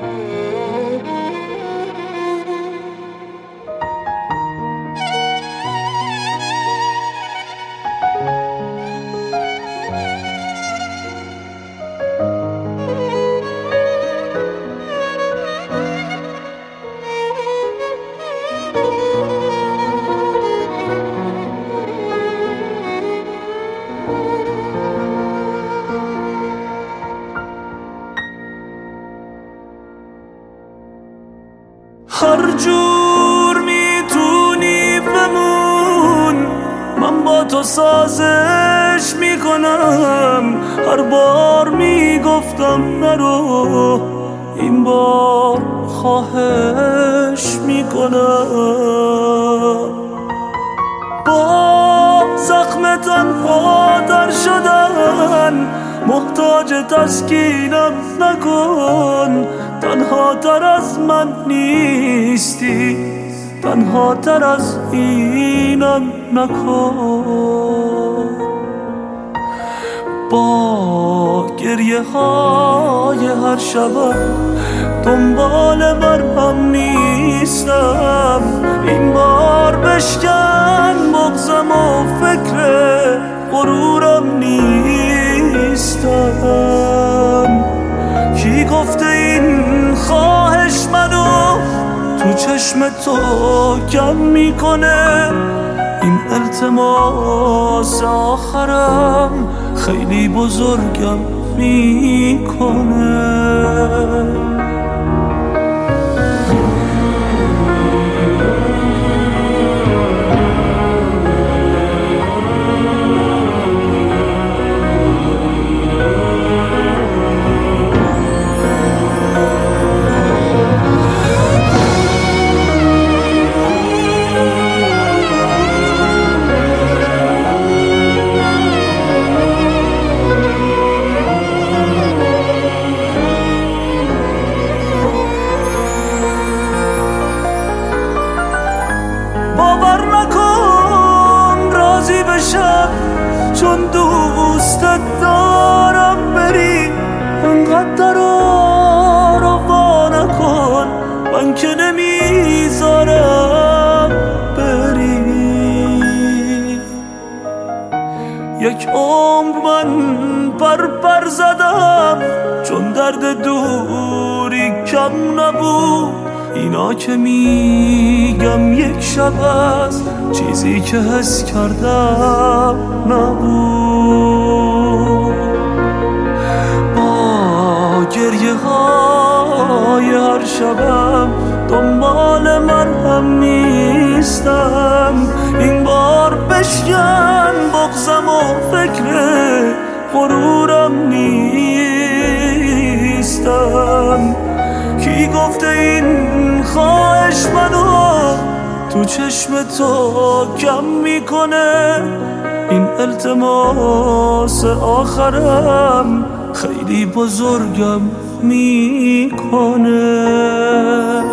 هر جور میتونی بمون، من با تو سازش میکنم. هر بار میگفتم نرو، این بار خواهش میکنم. با زخم تنها در شدن محتاج تسکینم نکن. تنها تر از من نیستی، تنها تر از اینم نکن. با گریه های هر شبم دنبال مرهم نیستم. این بار بشکن بغضم و فکر غرورم نیستم. کی گفته این خواهش منو تو چشم تو کم میکنه؟ این التماس آخرم خیلی بزرگم میکنه. باور نکن راضی بشم چون دوستت دارم بری. انقدر رو نکن، من که نمیذارم بری. یک عمر من پر زدم چون درد دوری کم نبود. اینا که میگم یک شب از چیزی که حس کردم نبود. با گریه های هر شبم دنبال مرهم نیستم. این بار بشکن بغضم و فکر غرورم نیستم. کی گفته این خواهش منو تو چشم تو کم میکنه؟ این التماس آخرم خیلی بزرگم میکنه.